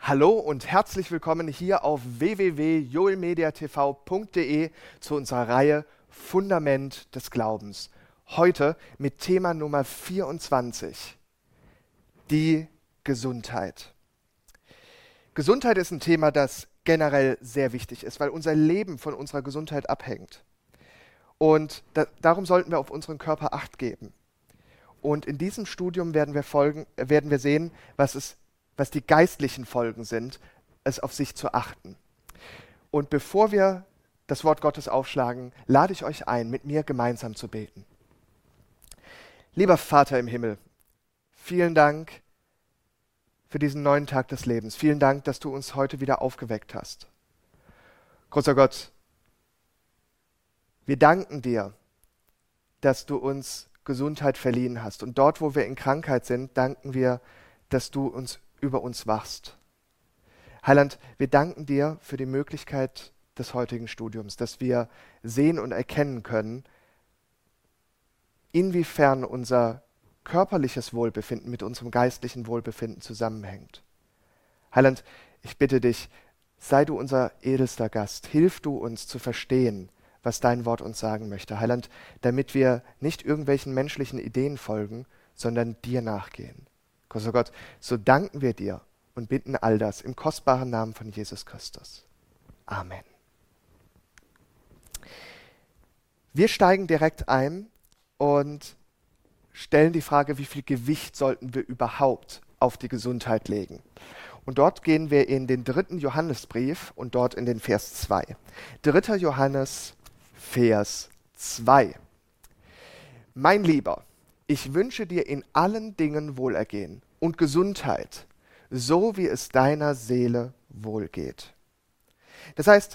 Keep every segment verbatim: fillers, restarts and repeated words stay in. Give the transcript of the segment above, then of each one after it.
Hallo und herzlich willkommen hier auf w w w punkt joelmediatv punkt de zu unserer Reihe Fundament des Glaubens. Heute mit Thema Nummer vierundzwanzig, die Gesundheit. Gesundheit ist ein Thema, das generell sehr wichtig ist, weil unser Leben von unserer Gesundheit abhängt. Und da, darum sollten wir auf unseren Körper Acht geben. Und in diesem Studium werden wir, folgen, werden wir sehen, was es was die geistlichen Folgen sind, es auf sich zu achten. Und bevor wir das Wort Gottes aufschlagen, lade ich euch ein, mit mir gemeinsam zu beten. Lieber Vater im Himmel, vielen Dank für diesen neuen Tag des Lebens. Vielen Dank, dass du uns heute wieder aufgeweckt hast. Großer Gott, wir danken dir, dass du uns Gesundheit verliehen hast. Und dort, wo wir in Krankheit sind, danken wir, dass du uns über uns wachst. Heiland, wir danken dir für die Möglichkeit des heutigen Studiums, dass wir sehen und erkennen können, inwiefern unser körperliches Wohlbefinden mit unserem geistlichen Wohlbefinden zusammenhängt. Heiland, ich bitte dich, sei du unser edelster Gast, hilf du uns zu verstehen, was dein Wort uns sagen möchte. Heiland, damit wir nicht irgendwelchen menschlichen Ideen folgen, sondern dir nachgehen. Großer Gott, so danken wir dir und bitten all das im kostbaren Namen von Jesus Christus. Amen. Wir steigen direkt ein und stellen die Frage, wie viel Gewicht sollten wir überhaupt auf die Gesundheit legen? Und dort gehen wir in den dritten Johannesbrief und dort in den Vers zwei. dritter Johannes, Vers zwei. Mein Lieber, ich wünsche dir in allen Dingen Wohlergehen und Gesundheit, so wie es deiner Seele wohlgeht. Das heißt,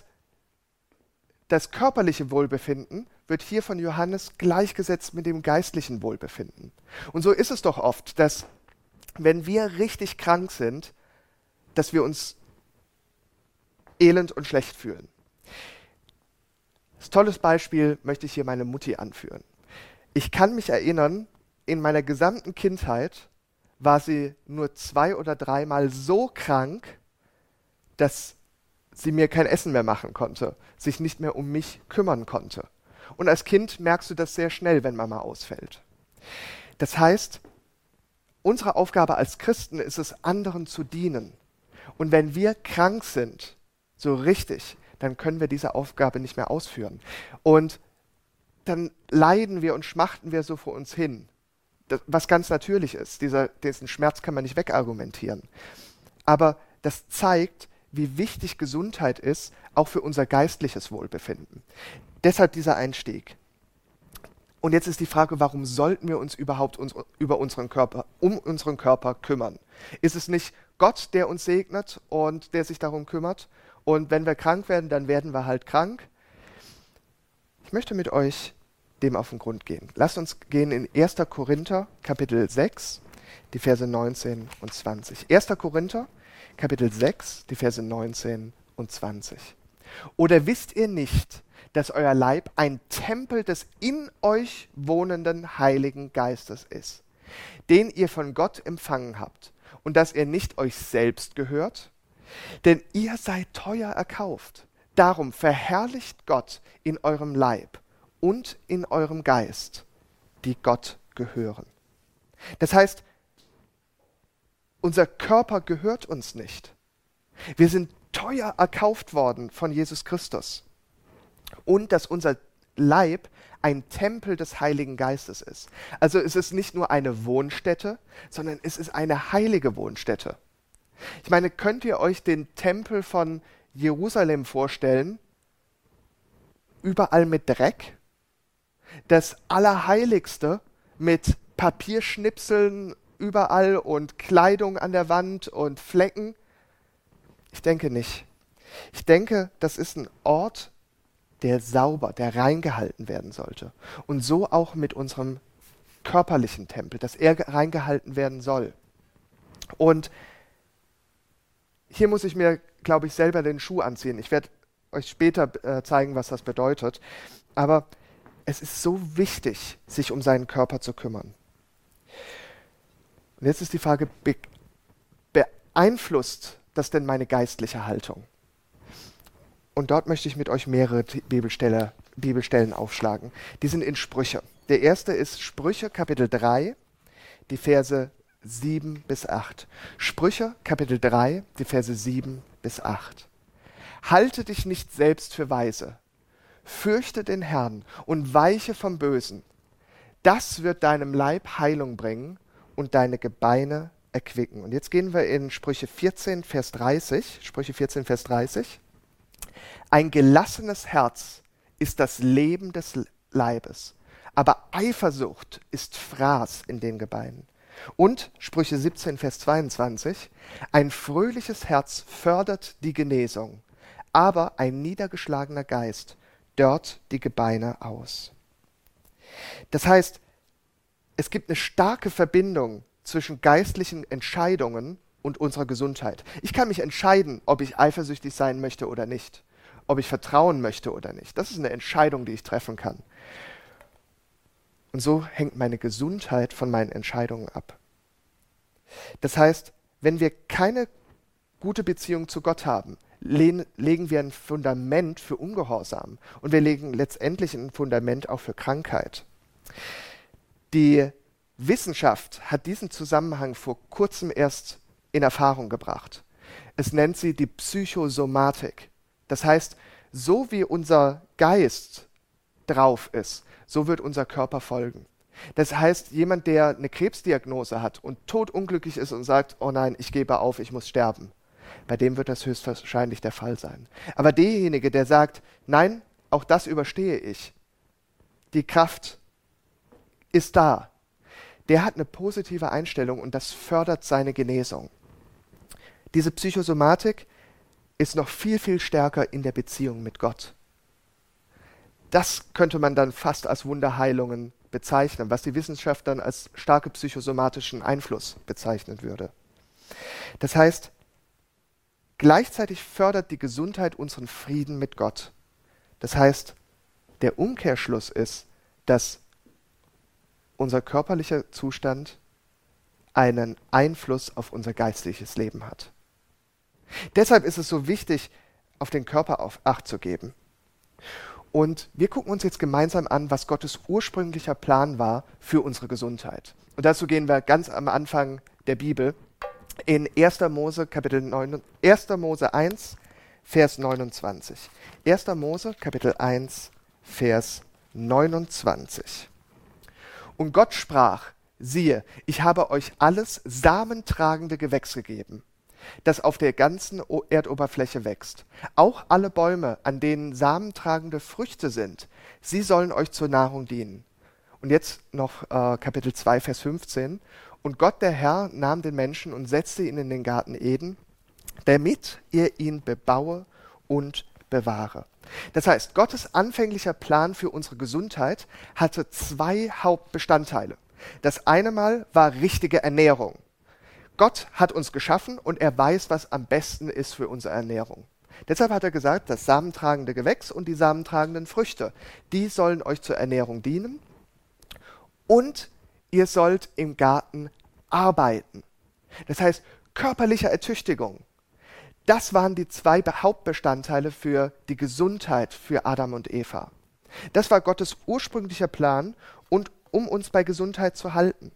das körperliche Wohlbefinden wird hier von Johannes gleichgesetzt mit dem geistlichen Wohlbefinden. Und so ist es doch oft, dass wenn wir richtig krank sind, dass wir uns elend und schlecht fühlen. Als tolles Beispiel möchte ich hier meine Mutti anführen. Ich kann mich erinnern, in meiner gesamten Kindheit war sie nur zwei oder dreimal so krank, dass sie mir kein Essen mehr machen konnte, sich nicht mehr um mich kümmern konnte. Und als Kind merkst du das sehr schnell, wenn Mama ausfällt. Das heißt, unsere Aufgabe als Christen ist es, anderen zu dienen. Und wenn wir krank sind, so richtig, dann können wir diese Aufgabe nicht mehr ausführen. Und dann leiden wir und schmachten wir so vor uns hin. Das, was ganz natürlich ist. Dieser, diesen Schmerz kann man nicht wegargumentieren. Aber das zeigt, wie wichtig Gesundheit ist, auch für unser geistliches Wohlbefinden. Deshalb dieser Einstieg. Und jetzt ist die Frage, warum sollten wir uns überhaupt uns, über unseren Körper, um unseren Körper kümmern? Ist es nicht Gott, der uns segnet und der sich darum kümmert? Und wenn wir krank werden, dann werden wir halt krank. Ich möchte mit euch dem auf den Grund gehen. Lasst uns gehen in erster Korinther, Kapitel sechs, die Verse neunzehn und zwanzig. erster Korinther, Kapitel sechs, die Verse neunzehn und zwanzig. Oder wisst ihr nicht, dass euer Leib ein Tempel des in euch wohnenden Heiligen Geistes ist, den ihr von Gott empfangen habt, und dass ihr nicht euch selbst gehört? Denn ihr seid teuer erkauft. Darum verherrlicht Gott in eurem Leib und in eurem Geist, die Gott gehören. Das heißt, unser Körper gehört uns nicht. Wir sind teuer erkauft worden von Jesus Christus. Und dass unser Leib ein Tempel des Heiligen Geistes ist. Also es ist nicht nur eine Wohnstätte, sondern es ist eine heilige Wohnstätte. Ich meine, könnt ihr euch den Tempel von Jerusalem vorstellen? Überall mit Dreck? Das Allerheiligste mit Papierschnipseln überall und Kleidung an der Wand und Flecken? Ich denke nicht. Ich denke, das ist ein Ort, der sauber, der reingehalten werden sollte. Und so auch mit unserem körperlichen Tempel, dass er reingehalten werden soll. Und hier muss ich mir, glaube ich, selber den Schuh anziehen. Ich werde euch später äh, zeigen, was das bedeutet. Aber es ist so wichtig, sich um seinen Körper zu kümmern. Und jetzt ist die Frage, be- beeinflusst das denn meine geistliche Haltung? Und dort möchte ich mit euch mehrere Bibelstelle, Bibelstellen aufschlagen. Die sind in Sprüche. Der erste ist Sprüche Kapitel drei, die Verse sieben bis acht. Sprüche Kapitel drei, die Verse sieben bis acht. Halte dich nicht selbst für weise, fürchte den Herrn und weiche vom Bösen. Das wird deinem Leib Heilung bringen und deine Gebeine erquicken. Und jetzt gehen wir in Sprüche vierzehn, Vers dreißig. Sprüche vierzehn, Vers dreißig. Ein gelassenes Herz ist das Leben des Leibes, aber Eifersucht ist Fraß in den Gebeinen. Und Sprüche siebzehn, Vers zweiundzwanzig. Ein fröhliches Herz fördert die Genesung, aber ein niedergeschlagener Geist dörrt die Gebeine aus. Das heißt, es gibt eine starke Verbindung zwischen geistlichen Entscheidungen und unserer Gesundheit. Ich kann mich entscheiden, ob ich eifersüchtig sein möchte oder nicht, ob ich vertrauen möchte oder nicht. Das ist eine Entscheidung, die ich treffen kann. Und so hängt meine Gesundheit von meinen Entscheidungen ab. Das heißt, wenn wir keine gute Beziehung zu Gott haben, lehn, legen wir ein Fundament für Ungehorsam und wir legen letztendlich ein Fundament auch für Krankheit. Die Wissenschaft hat diesen Zusammenhang vor kurzem erst in Erfahrung gebracht. Es nennt sie die Psychosomatik. Das heißt, so wie unser Geist drauf ist, so wird unser Körper folgen. Das heißt, jemand, der eine Krebsdiagnose hat und todunglücklich ist und sagt, oh nein, ich gebe auf, ich muss sterben, bei dem wird das höchstwahrscheinlich der Fall sein. Aber derjenige, der sagt, nein, auch das überstehe ich, die Kraft ist da, der hat eine positive Einstellung und das fördert seine Genesung. Diese Psychosomatik ist noch viel, viel stärker in der Beziehung mit Gott. Das könnte man dann fast als Wunderheilungen bezeichnen, was die Wissenschaft dann als starke psychosomatischen Einfluss bezeichnen würde. Das heißt, gleichzeitig fördert die Gesundheit unseren Frieden mit Gott. Das heißt, der Umkehrschluss ist, dass unser körperlicher Zustand einen Einfluss auf unser geistliches Leben hat. Deshalb ist es so wichtig, auf den Körper auf Acht zu geben. Und wir gucken uns jetzt gemeinsam an, was Gottes ursprünglicher Plan war für unsere Gesundheit. Und dazu gehen wir ganz am Anfang der Bibel in erster Mose Kapitel neun, erster Mose eins, Vers neunundzwanzig. erster Mose Kapitel eins, Vers neunundzwanzig. Und Gott sprach, siehe, ich habe euch alles samentragende Gewächs gegeben, das auf der ganzen Erdoberfläche wächst. Auch alle Bäume, an denen samentragende Früchte sind, sie sollen euch zur Nahrung dienen. Und jetzt noch äh, Kapitel zwei, Vers fünfzehn. Und Gott der Herr nahm den Menschen und setzte ihn in den Garten Eden, damit er ihn bebaue und bewahre. Das heißt, Gottes anfänglicher Plan für unsere Gesundheit hatte zwei Hauptbestandteile. Das eine Mal war richtige Ernährung. Gott hat uns geschaffen und er weiß, was am besten ist für unsere Ernährung. Deshalb hat er gesagt, das samentragende Gewächs und die samentragenden Früchte, die sollen euch zur Ernährung dienen und ihr sollt im Garten arbeiten. Das heißt, körperliche Ertüchtigung. Das waren die zwei Hauptbestandteile für die Gesundheit für Adam und Eva. Das war Gottes ursprünglicher Plan, und um uns bei Gesundheit zu halten.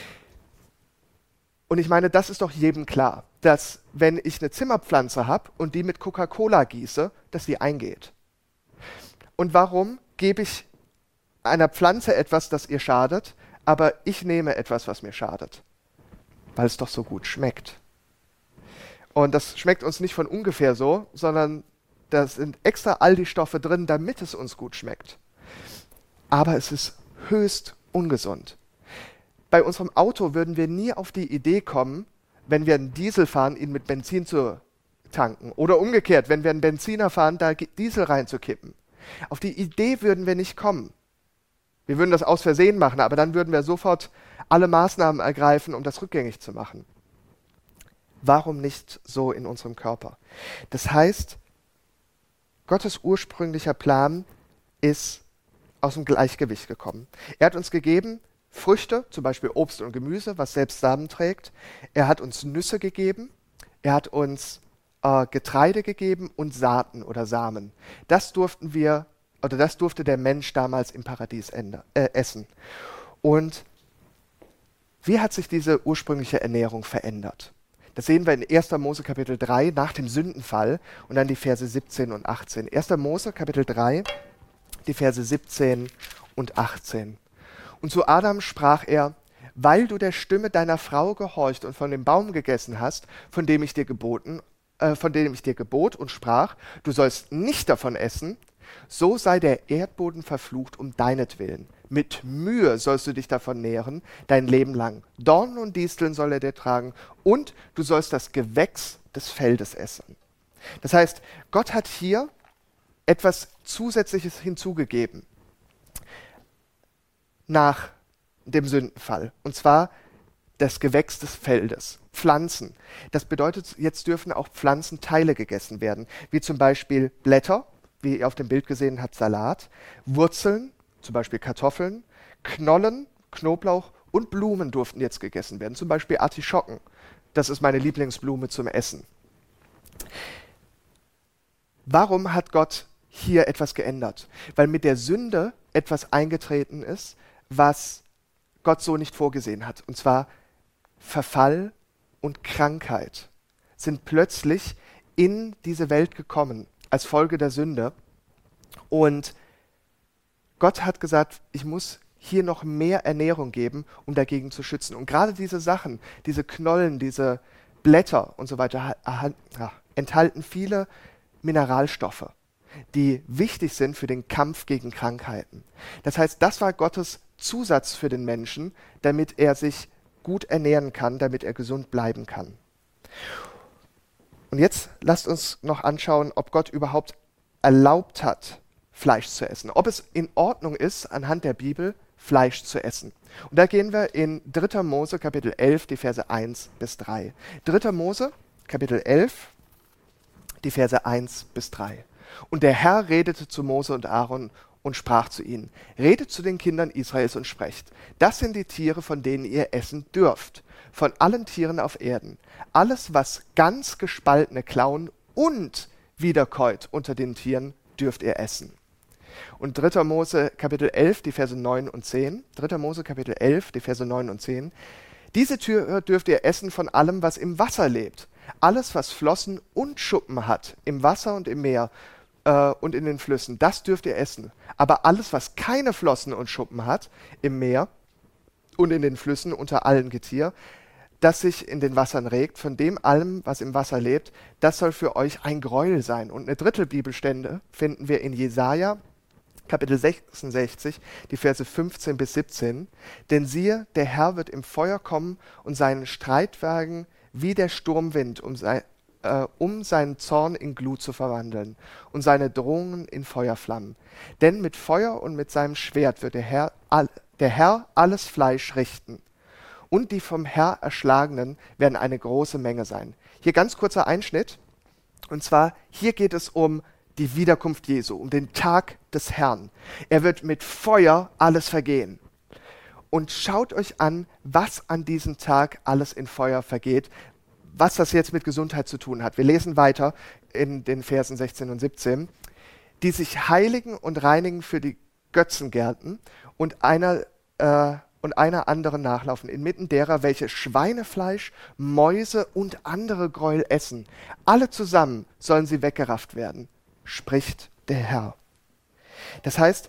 Und ich meine, das ist doch jedem klar, dass wenn ich eine Zimmerpflanze habe und die mit Coca-Cola gieße, dass die eingeht. Und warum gebe ich einer Pflanze etwas, das ihr schadet, aber ich nehme etwas, was mir schadet? Weil es doch so gut schmeckt. Und das schmeckt uns nicht von ungefähr so, sondern da sind extra all die Stoffe drin, damit es uns gut schmeckt. Aber es ist höchst ungesund. Bei unserem Auto würden wir nie auf die Idee kommen, wenn wir einen Diesel fahren, ihn mit Benzin zu tanken. Oder umgekehrt, wenn wir einen Benziner fahren, da Diesel reinzukippen. Auf die Idee würden wir nicht kommen. Wir würden das aus Versehen machen, aber dann würden wir sofort alle Maßnahmen ergreifen, um das rückgängig zu machen. Warum nicht so in unserem Körper? Das heißt, Gottes ursprünglicher Plan ist aus dem Gleichgewicht gekommen. Er hat uns gegeben Früchte, zum Beispiel Obst und Gemüse, was selbst Samen trägt. Er hat uns Nüsse gegeben. Er hat uns äh, Getreide gegeben und Saaten oder Samen. Das durften wir, oder das durfte der Mensch damals im Paradies änder, äh, essen. Und wie hat sich diese ursprüngliche Ernährung verändert? Das sehen wir in erster Mose Kapitel drei nach dem Sündenfall und dann die Verse siebzehn und achtzehn. erster Mose Kapitel drei, die Verse siebzehn und achtzehn. Und zu Adam sprach er: Weil du der Stimme deiner Frau gehorcht und von dem Baum gegessen hast, von dem ich dir geboten, äh, von dem ich dir gebot und sprach, du sollst nicht davon essen, so sei der Erdboden verflucht um deinetwillen. Mit Mühe sollst du dich davon nähren, dein Leben lang. Dornen und Disteln soll er dir tragen, und du sollst das Gewächs des Feldes essen. Das heißt, Gott hat hier etwas Zusätzliches hinzugegeben nach dem Sündenfall, und zwar das Gewächs des Feldes, Pflanzen. Das bedeutet, jetzt dürfen auch Pflanzenteile gegessen werden, wie zum Beispiel Blätter, wie ihr auf dem Bild gesehen habt, Salat, Wurzeln, zum Beispiel Kartoffeln, Knollen, Knoblauch und Blumen durften jetzt gegessen werden, zum Beispiel Artischocken. Das ist meine Lieblingsblume zum Essen. Warum hat Gott hier etwas geändert? Weil mit der Sünde etwas eingetreten ist, was Gott so nicht vorgesehen hat. Und zwar Verfall und Krankheit sind plötzlich in diese Welt gekommen als Folge der Sünde. Und Gott hat gesagt, ich muss hier noch mehr Ernährung geben, um dagegen zu schützen. Und gerade diese Sachen, diese Knollen, diese Blätter und so weiter, enthalten viele Mineralstoffe, die wichtig sind für den Kampf gegen Krankheiten. Das heißt, das war Gottes Zusatz für den Menschen, damit er sich gut ernähren kann, damit er gesund bleiben kann. Und jetzt lasst uns noch anschauen, ob Gott überhaupt erlaubt hat, Fleisch zu essen. Ob es in Ordnung ist, anhand der Bibel Fleisch zu essen. Und da gehen wir in dritter Mose Kapitel elf, die Verse eins bis drei. dritter Mose Kapitel elf, die Verse eins bis drei. Und der Herr redete zu Mose und Aaron und sprach zu ihnen: Redet zu den Kindern Israels und sprecht: Das sind die Tiere, von denen ihr essen dürft, von allen Tieren auf Erden. Alles, was ganz gespaltene Klauen und wiederkäut unter den Tieren, dürft ihr essen. Und dritter Mose Kapitel elf, die Verse neun und zehn. dritter Mose Kapitel elf, die Verse neun und zehn. Diese Tiere dürft ihr essen von allem, was im Wasser lebt. Alles, was Flossen und Schuppen hat, im Wasser und im Meer äh, und in den Flüssen, das dürft ihr essen. Aber alles, was keine Flossen und Schuppen hat, im Meer und in den Flüssen unter allen Getier, das sich in den Wassern regt, von dem allem, was im Wasser lebt, das soll für euch ein Gräuel sein. Und eine dritte Bibelstelle finden wir in Jesaja, Kapitel sechsundsechzig, die Verse fünfzehn bis siebzehn. Denn siehe, der Herr wird im Feuer kommen und seinen Streitwagen wie der Sturmwind, um, sei, äh, um seinen Zorn in Glut zu verwandeln und seine Drohungen in Feuerflammen. Denn mit Feuer und mit seinem Schwert wird der Herr, all, der Herr alles Fleisch richten. Und die vom Herr Erschlagenen werden eine große Menge sein. Hier ganz kurzer Einschnitt. Und zwar, hier geht es um die Wiederkunft Jesu, um den Tag des Herrn. Er wird mit Feuer alles vergehen. Und schaut euch an, was an diesem Tag alles in Feuer vergeht, was das jetzt mit Gesundheit zu tun hat. Wir lesen weiter in den Versen sechzehn und siebzehn. Die sich heiligen und reinigen für die Götzengärten und einer äh, und einer anderen nachlaufen, inmitten derer, welche Schweinefleisch, Mäuse und andere Gräuel essen. Alle zusammen sollen sie weggerafft werden, spricht der Herr. Das heißt,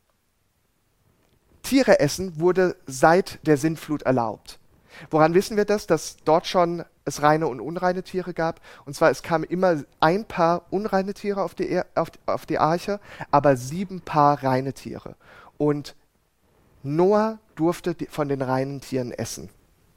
Tiere essen wurde seit der Sintflut erlaubt. Woran wissen wir das? Dass dort schon es reine und unreine Tiere gab. Und zwar, es kamen immer ein Paar unreine Tiere auf die, er- auf, auf die Arche, aber sieben Paar reine Tiere. Und Noah durfte von den reinen Tieren essen.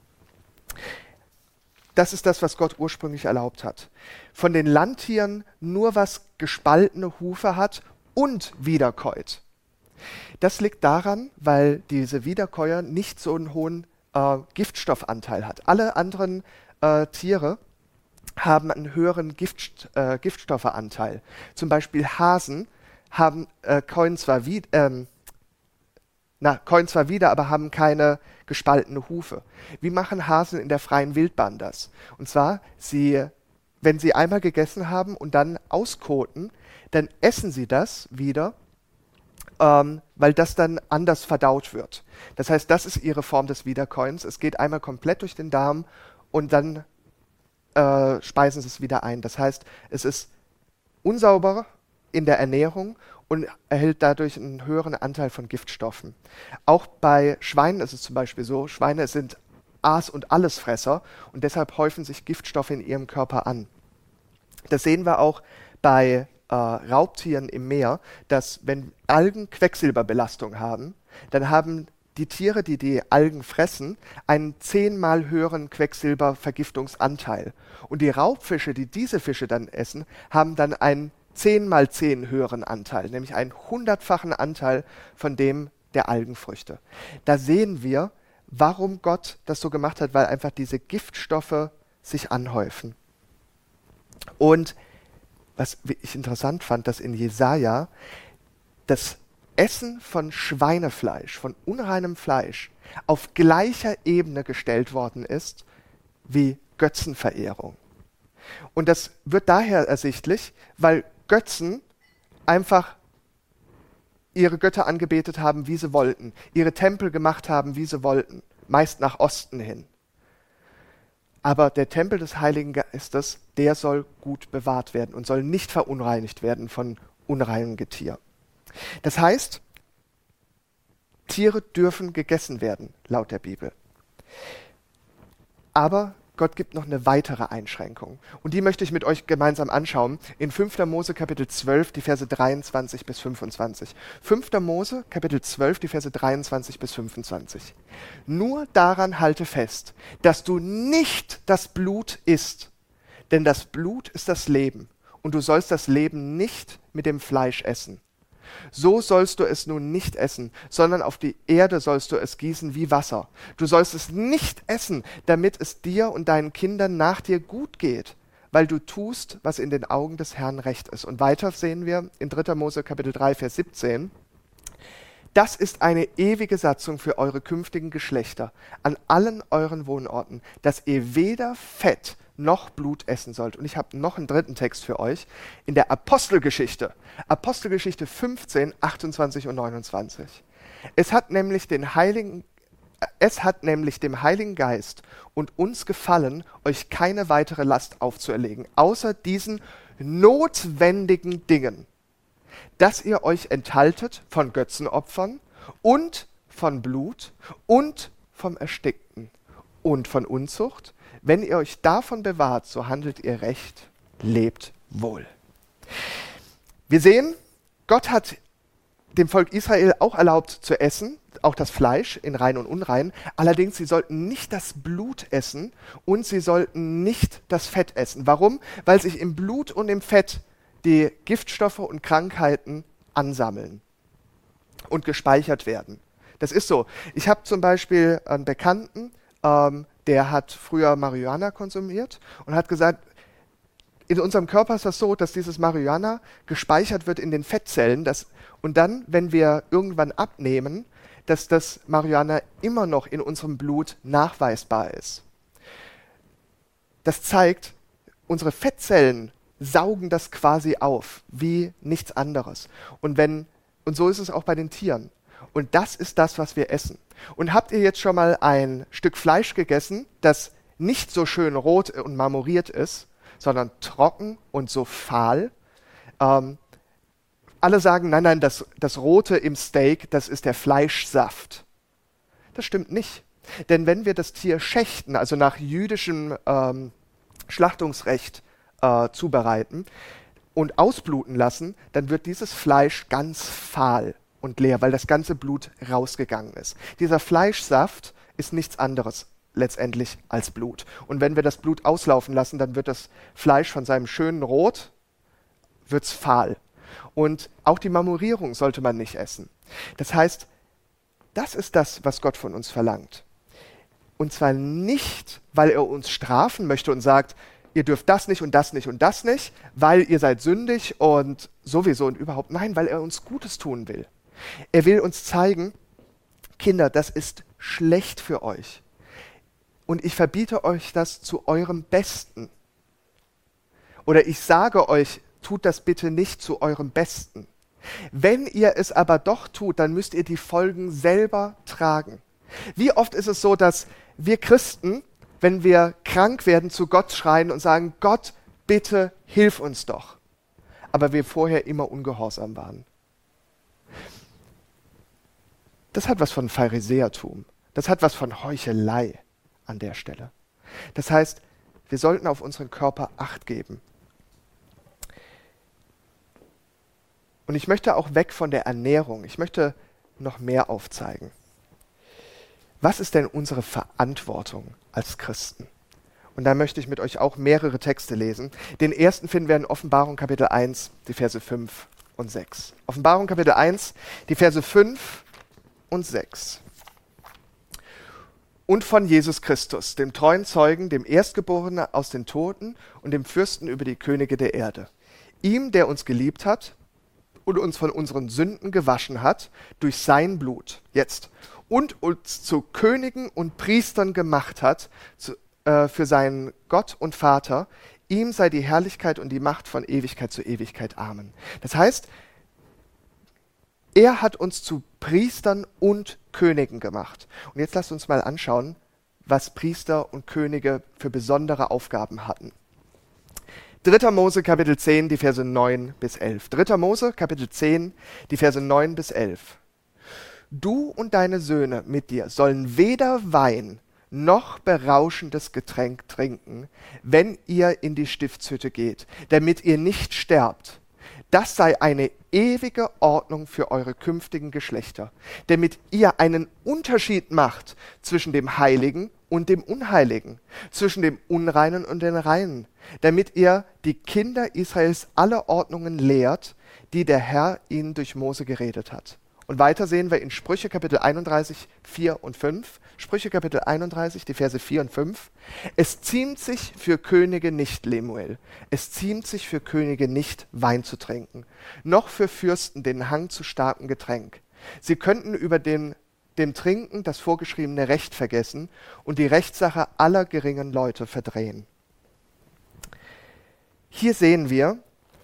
Das ist das, was Gott ursprünglich erlaubt hat. Von den Landtieren nur was gespaltene Hufe hat und wiederkäut. Das liegt daran, weil diese Wiederkäuer nicht so einen hohen äh, Giftstoffanteil hat. Alle anderen äh, Tiere haben einen höheren Gift, äh, Giftstoffeanteil. Zum Beispiel Hasen haben äh, käuen zwar wie, ähm, Na, käuen zwar wieder, aber haben keine gespaltene Hufe. Wie machen Hasen in der freien Wildbahn das? Und zwar, sie wenn sie einmal gegessen haben und dann auskoten, dann essen sie das wieder, ähm, weil das dann anders verdaut wird. Das heißt, das ist ihre Form des Wiederkäuens. Es geht einmal komplett durch den Darm und dann äh, speisen sie es wieder ein. Das heißt, es ist unsauber in der Ernährung und erhält dadurch einen höheren Anteil von Giftstoffen. Auch bei Schweinen ist es zum Beispiel so, Schweine sind Aas- und Allesfresser und deshalb häufen sich Giftstoffe in ihrem Körper an. Das sehen wir auch bei äh, Raubtieren im Meer, dass wenn Algen Quecksilberbelastung haben, dann haben die Tiere, die die Algen fressen, einen zehnmal höheren Quecksilbervergiftungsanteil. Und die Raubfische, die diese Fische dann essen, haben dann einen zehn mal zehn höheren Anteil, nämlich einen hundertfachen Anteil von dem der Algenfrüchte. Da sehen wir, warum Gott das so gemacht hat, weil einfach diese Giftstoffe sich anhäufen. Und was ich interessant fand, dass in Jesaja das Essen von Schweinefleisch, von unreinem Fleisch, auf gleicher Ebene gestellt worden ist wie Götzenverehrung. Und das wird daher ersichtlich, weil Götzen einfach ihre Götter angebetet haben, wie sie wollten, ihre Tempel gemacht haben, wie sie wollten, meist nach Osten hin. Aber der Tempel des Heiligen Geistes, der soll gut bewahrt werden und soll nicht verunreinigt werden von unreinem Getier. Das heißt, Tiere dürfen gegessen werden, laut der Bibel. Aber Gott gibt noch eine weitere Einschränkung. Und die möchte ich mit euch gemeinsam anschauen. In fünfter Mose Kapitel zwölf, die Verse dreiundzwanzig bis fünfundzwanzig. fünfter Mose Kapitel zwölf, die Verse dreiundzwanzig bis fünfundzwanzig. Nur daran halte fest, dass du nicht das Blut isst, denn das Blut ist das Leben, und du sollst das Leben nicht mit dem Fleisch essen. So sollst du es nun nicht essen, sondern auf die Erde sollst du es gießen wie Wasser. Du sollst es nicht essen, damit es dir und deinen Kindern nach dir gut geht, weil du tust, was in den Augen des Herrn recht ist. Und weiter sehen wir in dritter Mose Kapitel drei, Vers siebzehn. Das ist eine ewige Satzung für eure künftigen Geschlechter an allen euren Wohnorten, dass ihr weder Fett noch Blut essen sollt. Und ich habe noch einen dritten Text für euch in der Apostelgeschichte. Apostelgeschichte fünfzehn, achtundzwanzig und neunundzwanzig. Es hat nämlich den Heiligen, es hat nämlich dem Heiligen Geist und uns gefallen, euch keine weitere Last aufzuerlegen, außer diesen notwendigen Dingen, dass ihr euch enthaltet von Götzenopfern und von Blut und vom Erstickten und von Unzucht. Wenn ihr euch davon bewahrt, so handelt ihr recht, lebt wohl. Wir sehen, Gott hat dem Volk Israel auch erlaubt zu essen, auch das Fleisch in rein und unrein. Allerdings, sie sollten nicht das Blut essen und sie sollten nicht das Fett essen. Warum? Weil sich im Blut und im Fett die Giftstoffe und Krankheiten ansammeln und gespeichert werden. Das ist so. Ich habe zum Beispiel einen Bekannten, ähm, der hat früher Marihuana konsumiert und hat gesagt, in unserem Körper ist das so, dass dieses Marihuana gespeichert wird in den Fettzellen dass, und dann, wenn wir irgendwann abnehmen, dass das Marihuana immer noch in unserem Blut nachweisbar ist. Das zeigt, unsere Fettzellen saugen das quasi auf, wie nichts anderes. Und, wenn, und so ist es auch bei den Tieren. Und das ist das, was wir essen. Und habt ihr jetzt schon mal ein Stück Fleisch gegessen, das nicht so schön rot und marmoriert ist, sondern trocken und so fahl? Ähm, alle sagen, nein, nein, das, das Rote im Steak, das ist der Fleischsaft. Das stimmt nicht. Denn wenn wir das Tier schächten, also nach jüdischem ähm, Schlachtungsrecht äh, zubereiten und ausbluten lassen, dann wird dieses Fleisch ganz fahl und leer, weil das ganze Blut rausgegangen ist. Dieser Fleischsaft ist nichts anderes letztendlich als Blut. Und wenn wir das Blut auslaufen lassen, dann wird das Fleisch von seinem schönen Rot, wird's fahl. Und auch die Marmorierung sollte man nicht essen. Das heißt, das ist das, was Gott von uns verlangt. Und zwar nicht, weil er uns strafen möchte und sagt, ihr dürft das nicht und das nicht und das nicht, weil ihr seid sündig und sowieso und überhaupt. Nein, weil er uns Gutes tun will. Er will uns zeigen, Kinder, das ist schlecht für euch. Und ich verbiete euch das zu eurem Besten. Oder ich sage euch, tut das bitte nicht zu eurem Besten. Wenn ihr es aber doch tut, dann müsst ihr die Folgen selber tragen. Wie oft ist es so, dass wir Christen, wenn wir krank werden, zu Gott schreien und sagen, Gott, bitte hilf uns doch. Aber wir vorher immer ungehorsam waren. Das hat was von Pharisäertum. Das hat was von Heuchelei an der Stelle. Das heißt, wir sollten auf unseren Körper Acht geben. Und ich möchte auch weg von der Ernährung. Ich möchte noch mehr aufzeigen. Was ist denn unsere Verantwortung als Christen? Und da möchte ich mit euch auch mehrere Texte lesen. Den ersten finden wir in Offenbarung Kapitel eins, die Verse fünf und sechs. Offenbarung Kapitel eins, die Verse fünf und sechs. Und von Jesus Christus, dem treuen Zeugen, dem Erstgeborenen aus den Toten und dem Fürsten über die Könige der Erde. Ihm, der uns geliebt hat und uns von unseren Sünden gewaschen hat durch sein Blut. Jetzt. Und uns zu Königen und Priestern gemacht hat zu, äh, für seinen Gott und Vater. Ihm sei die Herrlichkeit und die Macht von Ewigkeit zu Ewigkeit. Amen. Das heißt, er hat uns zu Priestern und Königen gemacht. Und jetzt lasst uns mal anschauen, was Priester und Könige für besondere Aufgaben hatten. dritter Mose Kapitel zehn, die Verse neun bis elf. dritter Mose Kapitel zehn, die Verse neun bis elf. Du und deine Söhne mit dir sollen weder Wein noch berauschendes Getränk trinken, wenn ihr in die Stiftshütte geht, damit ihr nicht sterbt. Das sei eine ewige Ordnung für eure künftigen Geschlechter, damit ihr einen Unterschied macht zwischen dem Heiligen und dem Unheiligen, zwischen dem Unreinen und den Reinen, damit ihr die Kinder Israels alle Ordnungen lehrt, die der Herr ihnen durch Mose geredet hat. Und weiter sehen wir in Sprüche Kapitel einunddreißig, vier und fünf. Sprüche Kapitel einunddreißig, die Verse vier und fünf. Es ziemt sich für Könige nicht, Lemuel, es ziemt sich für Könige nicht, Wein zu trinken, noch für Fürsten den Hang zu starkem Getränk. Sie könnten über den, dem Trinken das vorgeschriebene Recht vergessen und die Rechtssache aller geringen Leute verdrehen. Hier sehen wir,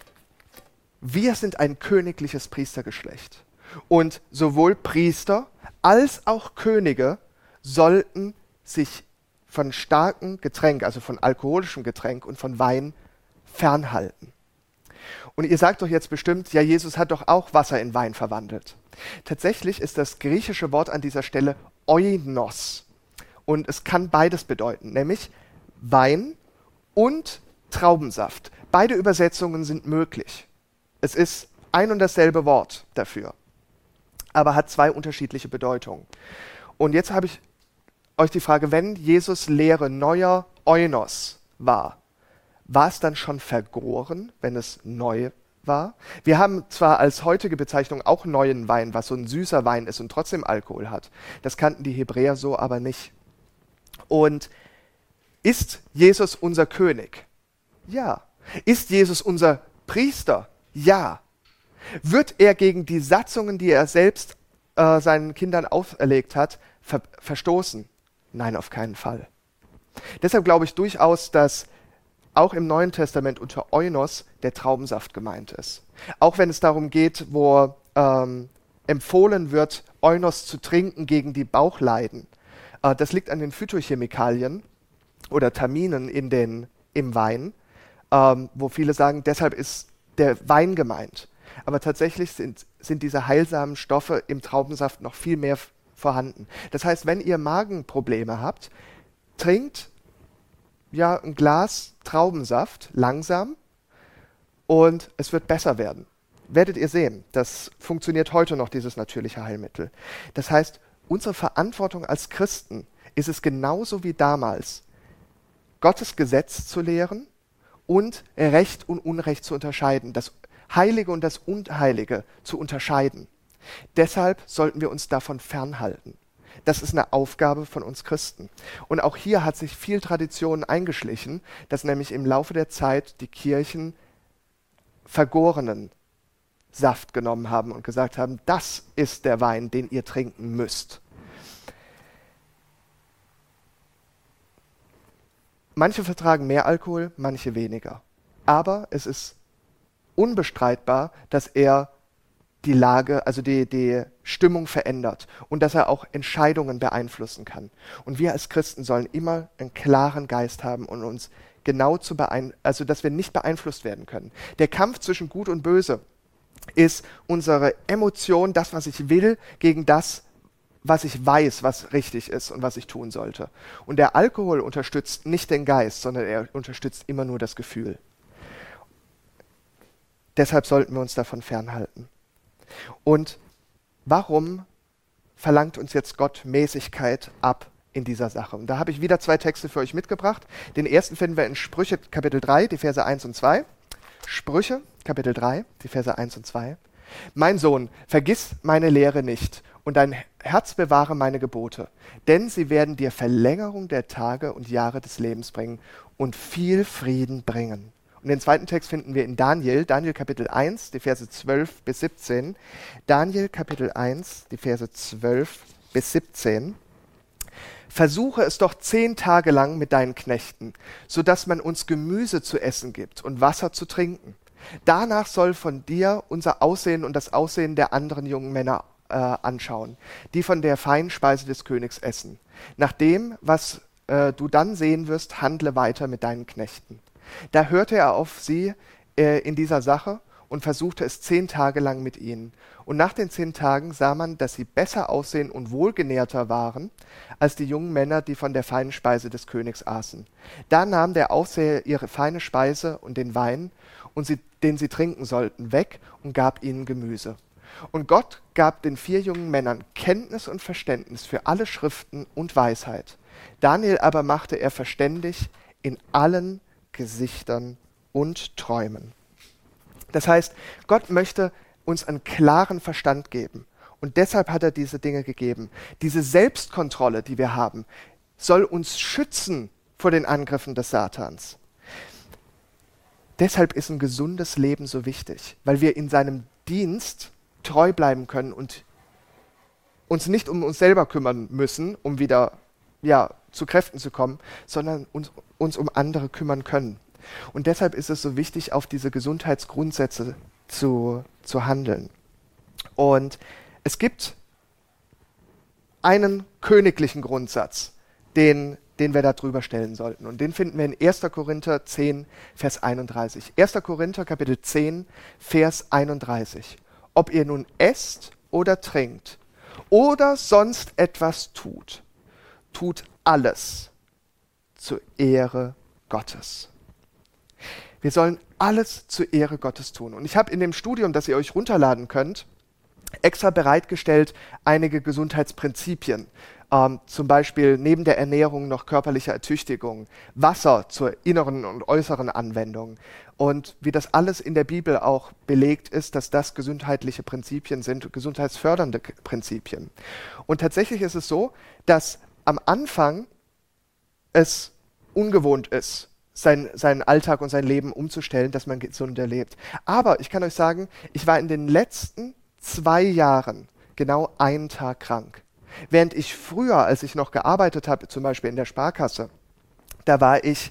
wir sind ein königliches Priestergeschlecht. Und sowohl Priester als auch Könige sollten sich von starkem Getränk, also von alkoholischem Getränk und von Wein fernhalten. Und ihr sagt doch jetzt bestimmt, ja, Jesus hat doch auch Wasser in Wein verwandelt. Tatsächlich ist das griechische Wort an dieser Stelle oinos. Und es kann beides bedeuten, nämlich Wein und Traubensaft. Beide Übersetzungen sind möglich. Es ist ein und dasselbe Wort dafür, aber hat zwei unterschiedliche Bedeutungen. Und jetzt habe ich euch die Frage, wenn Jesus Lehre neuer Oinos war, war es dann schon vergoren, wenn es neu war? Wir haben zwar als heutige Bezeichnung auch neuen Wein, was so ein süßer Wein ist und trotzdem Alkohol hat. Das kannten die Hebräer so aber nicht. Und ist Jesus unser König? Ja. Ist Jesus unser Priester? Ja. Wird er gegen die Satzungen, die er selbst äh, seinen Kindern auferlegt hat, ver verstoßen? Nein, auf keinen Fall. Deshalb glaube ich durchaus, dass auch im Neuen Testament unter Oinos der Traubensaft gemeint ist. Auch wenn es darum geht, wo ähm, empfohlen wird, Oinos zu trinken gegen die Bauchleiden. Äh, das liegt an den Phytochemikalien oder Taminen in den, im Wein, ähm, wo viele sagen, deshalb ist der Wein gemeint. Aber tatsächlich sind, sind diese heilsamen Stoffe im Traubensaft noch viel mehr vorhanden. Das heißt, wenn ihr Magenprobleme habt, trinkt ja ein Glas Traubensaft langsam und es wird besser werden. Werdet ihr sehen, das funktioniert heute noch, dieses natürliche Heilmittel. Das heißt, unsere Verantwortung als Christen ist es genauso wie damals, Gottes Gesetz zu lehren und Recht und Unrecht zu unterscheiden, das Heilige und das Unheilige zu unterscheiden. Deshalb sollten wir uns davon fernhalten. Das ist eine Aufgabe von uns Christen. Und auch hier hat sich viel Tradition eingeschlichen, dass nämlich im Laufe der Zeit die Kirchen vergorenen Saft genommen haben und gesagt haben, das ist der Wein, den ihr trinken müsst. Manche vertragen mehr Alkohol, manche weniger. Aber es ist unbestreitbar, dass er die Lage, also die, die Stimmung verändert und dass er auch Entscheidungen beeinflussen kann. Und wir als Christen sollen immer einen klaren Geist haben und uns genau zu beeinflussen, also dass wir nicht beeinflusst werden können. Der Kampf zwischen Gut und Böse ist unsere Emotion, das, was ich will, gegen das, was ich weiß, was richtig ist und was ich tun sollte. Und der Alkohol unterstützt nicht den Geist, sondern er unterstützt immer nur das Gefühl. Deshalb sollten wir uns davon fernhalten. Und warum verlangt uns jetzt Gott Mäßigkeit ab in dieser Sache? Und da habe ich wieder zwei Texte für euch mitgebracht. Den ersten finden wir in Sprüche Kapitel drei, die Verse eins und zwei. Sprüche Kapitel drei, die Verse eins und zwei. Mein Sohn, vergiss meine Lehre nicht und dein Herz bewahre meine Gebote, denn sie werden dir Verlängerung der Tage und Jahre des Lebens bringen und viel Frieden bringen. Und den zweiten Text finden wir in Daniel, Daniel Kapitel eins, die Verse zwölf bis siebzehn. Daniel Kapitel eins, die Verse zwölf bis siebzehn. Versuche es doch zehn Tage lang mit deinen Knechten, so dass man uns Gemüse zu essen gibt und Wasser zu trinken. Danach soll von dir unser Aussehen und das Aussehen der anderen jungen Männer äh, anschauen, die von der feinen Speise des Königs essen. Nach dem, was äh, du dann sehen wirst, handle weiter mit deinen Knechten. Da hörte er auf sie äh, in dieser Sache und versuchte es zehn Tage lang mit ihnen. Und nach den zehn Tagen sah man, dass sie besser aussehen und wohlgenährter waren als die jungen Männer, die von der feinen Speise des Königs aßen. Da nahm der Aufseher ihre feine Speise und den Wein, und sie, den sie trinken sollten, weg und gab ihnen Gemüse. Und Gott gab den vier jungen Männern Kenntnis und Verständnis für alle Schriften und Weisheit. Daniel aber machte er verständig in allen Gesichtern und Träumen. Das heißt, Gott möchte uns einen klaren Verstand geben. Und deshalb hat er diese Dinge gegeben. Diese Selbstkontrolle, die wir haben, soll uns schützen vor den Angriffen des Satans. Deshalb ist ein gesundes Leben so wichtig, weil wir in seinem Dienst treu bleiben können und uns nicht um uns selber kümmern müssen, um wieder ja, zu Kräften zu kommen, sondern uns, uns um andere kümmern können. Und deshalb ist es so wichtig, auf diese Gesundheitsgrundsätze zu, zu handeln. Und es gibt einen königlichen Grundsatz, den, den wir da drüber stellen sollten. Und den finden wir in erster Korinther zehn, Vers einunddreißig. erster Korinther Kapitel zehn, Vers einunddreißig. Ob ihr nun esst oder trinkt oder sonst etwas tut, tut alles zur Ehre Gottes. Wir sollen alles zur Ehre Gottes tun. Und ich habe in dem Studium, das ihr euch runterladen könnt, extra bereitgestellt einige Gesundheitsprinzipien. Ähm, zum Beispiel neben der Ernährung noch körperliche Ertüchtigung, Wasser zur inneren und äußeren Anwendung. Und wie das alles in der Bibel auch belegt ist, dass das gesundheitliche Prinzipien sind, gesundheitsfördernde K- Prinzipien. Und tatsächlich ist es so, dass am Anfang es ungewohnt ist, sein, seinen Alltag und sein Leben umzustellen, dass man gesunder lebt. Aber ich kann euch sagen, ich war in den letzten zwei Jahren genau einen Tag krank. Während ich früher, als ich noch gearbeitet habe, zum Beispiel in der Sparkasse, da war ich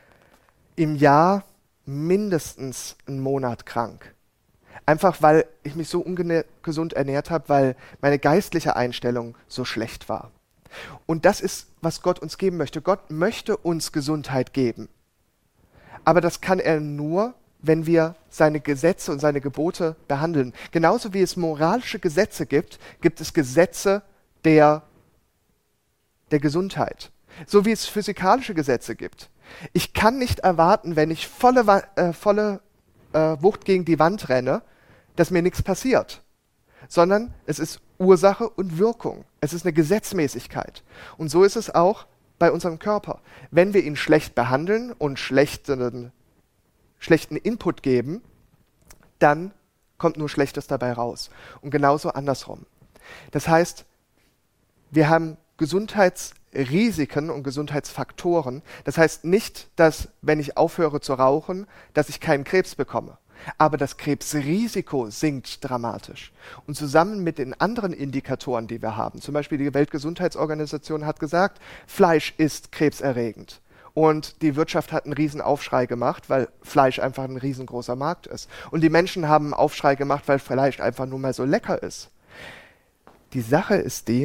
im Jahr mindestens einen Monat krank. Einfach weil ich mich so ungesund ernährt habe, weil meine geistliche Einstellung so schlecht war. Und das ist, was Gott uns geben möchte. Gott möchte uns Gesundheit geben. Aber das kann er nur, wenn wir seine Gesetze und seine Gebote behandeln. Genauso wie es moralische Gesetze gibt, gibt es Gesetze der, der Gesundheit. So wie es physikalische Gesetze gibt. Ich kann nicht erwarten, wenn ich volle, äh, volle äh, Wucht gegen die Wand renne, dass mir nichts passiert. Sondern es ist Ursache und Wirkung. Es ist eine Gesetzmäßigkeit. Und so ist es auch bei unserem Körper. Wenn wir ihn schlecht behandeln und schlechten, schlechten Input geben, dann kommt nur Schlechtes dabei raus. Und genauso andersrum. Das heißt, wir haben Gesundheitsrisiken und Gesundheitsfaktoren. Das heißt nicht, dass, wenn ich aufhöre zu rauchen, dass ich keinen Krebs bekomme. Aber das Krebsrisiko sinkt dramatisch. Und zusammen mit den anderen Indikatoren, die wir haben, zum Beispiel die Weltgesundheitsorganisation hat gesagt, Fleisch ist krebserregend. Und die Wirtschaft hat einen riesen Aufschrei gemacht, weil Fleisch einfach ein riesengroßer Markt ist. Und die Menschen haben einen Aufschrei gemacht, weil Fleisch einfach nur mal so lecker ist. Die Sache ist die,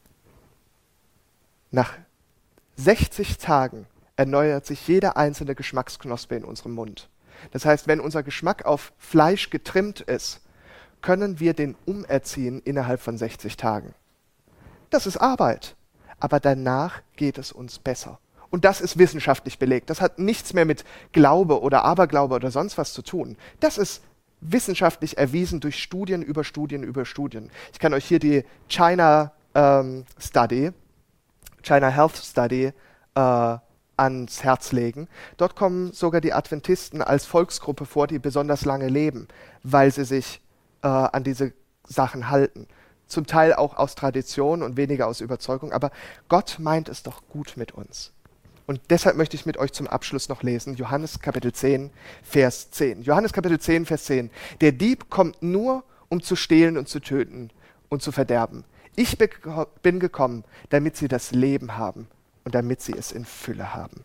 nach sechzig Tagen erneuert sich jede einzelne Geschmacksknospe in unserem Mund. Das heißt, wenn unser Geschmack auf Fleisch getrimmt ist, können wir den umerziehen innerhalb von sechzig Tagen. Das ist Arbeit, aber danach geht es uns besser. Und das ist wissenschaftlich belegt. Das hat nichts mehr mit Glaube oder Aberglaube oder sonst was zu tun. Das ist wissenschaftlich erwiesen durch Studien über Studien über Studien. Ich kann euch hier die China ähm, Study, China Health Study äh, ans Herz legen. Dort kommen sogar die Adventisten als Volksgruppe vor, die besonders lange leben, weil sie sich äh, an diese Sachen halten. Zum Teil auch aus Tradition und weniger aus Überzeugung, aber Gott meint es doch gut mit uns. Und deshalb möchte ich mit euch zum Abschluss noch lesen, Johannes Kapitel zehn, Vers zehn. Johannes Kapitel zehn, Vers zehn. Der Dieb kommt nur, um zu stehlen und zu töten und zu verderben. Ich bin gekommen, damit sie das Leben haben und damit sie es in Fülle haben.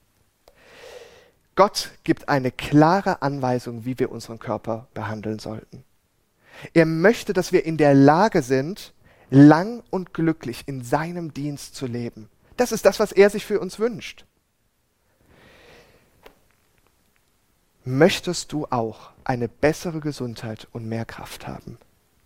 Gott gibt eine klare Anweisung, wie wir unseren Körper behandeln sollten. Er möchte, dass wir in der Lage sind, lang und glücklich in seinem Dienst zu leben. Das ist das, was er sich für uns wünscht. Möchtest du auch eine bessere Gesundheit und mehr Kraft haben?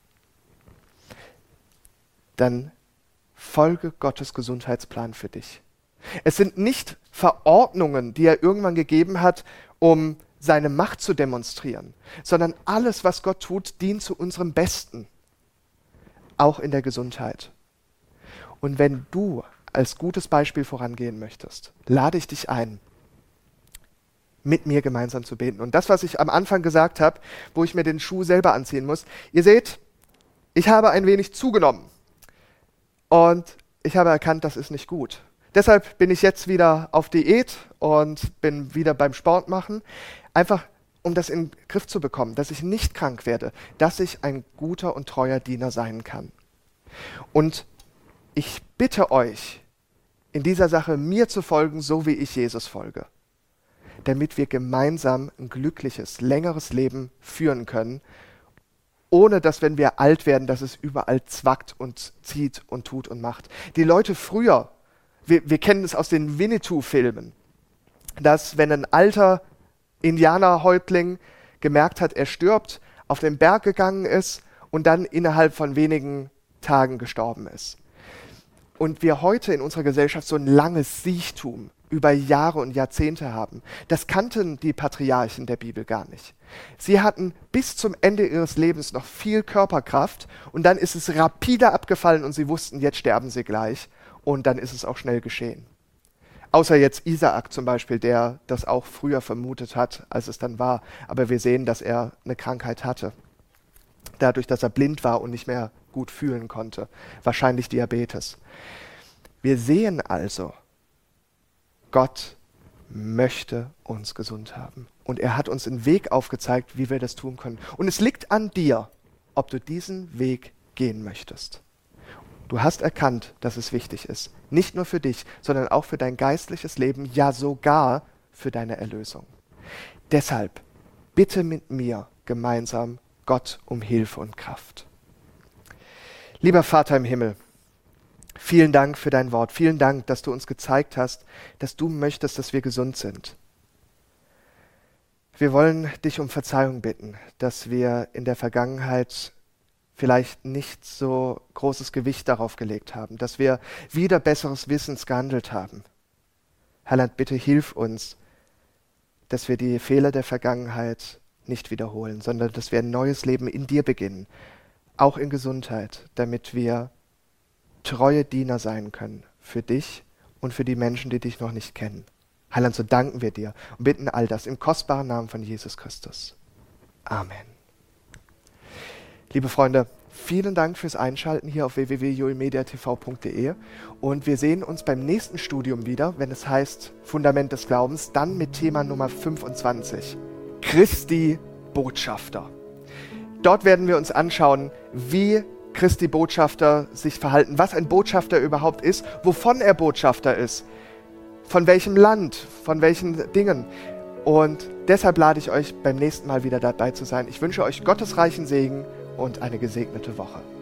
Dann folge Gottes Gesundheitsplan für dich. Es sind nicht Verordnungen, die er irgendwann gegeben hat, um seine Macht zu demonstrieren, sondern alles, was Gott tut, dient zu unserem Besten, auch in der Gesundheit. Und wenn du als gutes Beispiel vorangehen möchtest, lade ich dich ein, mit mir gemeinsam zu beten. Und das, was ich am Anfang gesagt habe, wo ich mir den Schuh selber anziehen muss, ihr seht, ich habe ein wenig zugenommen und ich habe erkannt, das ist nicht gut. Deshalb bin ich jetzt wieder auf Diät und bin wieder beim Sport machen, einfach um das in den Griff zu bekommen, dass ich nicht krank werde, dass ich ein guter und treuer Diener sein kann. Und ich bitte euch, in dieser Sache mir zu folgen, so wie ich Jesus folge, damit wir gemeinsam ein glückliches, längeres Leben führen können, ohne dass, wenn wir alt werden, dass es überall zwackt und zieht und tut und macht. Die Leute früher, wir, wir kennen es aus den Winnetou-Filmen, dass wenn ein alter Indianerhäuptling gemerkt hat, er stirbt, auf den Berg gegangen ist und dann innerhalb von wenigen Tagen gestorben ist. Und wir heute in unserer Gesellschaft so ein langes Siechtum über Jahre und Jahrzehnte haben. Das kannten die Patriarchen der Bibel gar nicht. Sie hatten bis zum Ende ihres Lebens noch viel Körperkraft und dann ist es rapide abgefallen und sie wussten, jetzt sterben sie gleich und dann ist es auch schnell geschehen. Außer jetzt Isaak zum Beispiel, der das auch früher vermutet hat, als es dann war. Aber wir sehen, dass er eine Krankheit hatte. Dadurch, dass er blind war und nicht mehr gut fühlen konnte. Wahrscheinlich Diabetes. Wir sehen also, Gott möchte uns gesund haben. Und er hat uns einen Weg aufgezeigt, wie wir das tun können. Und es liegt an dir, ob du diesen Weg gehen möchtest. Du hast erkannt, dass es wichtig ist. Nicht nur für dich, sondern auch für dein geistliches Leben, ja sogar für deine Erlösung. Deshalb bitte mit mir gemeinsam Gott um Hilfe und Kraft. Lieber Vater im Himmel, vielen Dank für dein Wort. Vielen Dank, dass du uns gezeigt hast, dass du möchtest, dass wir gesund sind. Wir wollen dich um Verzeihung bitten, dass wir in der Vergangenheit vielleicht nicht so großes Gewicht darauf gelegt haben, dass wir wieder besseres Wissens gehandelt haben. Heiland, bitte hilf uns, dass wir die Fehler der Vergangenheit nicht wiederholen, sondern dass wir ein neues Leben in dir beginnen, auch in Gesundheit, damit wir treue Diener sein können für dich und für die Menschen, die dich noch nicht kennen. Heiland, so danken wir dir und bitten all das im kostbaren Namen von Jesus Christus. Amen. Liebe Freunde, vielen Dank fürs Einschalten hier auf w w w punkt joelmediatv punkt de und wir sehen uns beim nächsten Studium wieder, wenn es heißt Fundament des Glaubens, dann mit Thema Nummer fünfundzwanzig, Christi Botschafter. Dort werden wir uns anschauen, wie Christi Botschafter sich verhalten, was ein Botschafter überhaupt ist, wovon er Botschafter ist, von welchem Land, von welchen Dingen. Und deshalb lade ich euch beim nächsten Mal wieder dabei zu sein. Ich wünsche euch gottesreichen Segen und eine gesegnete Woche.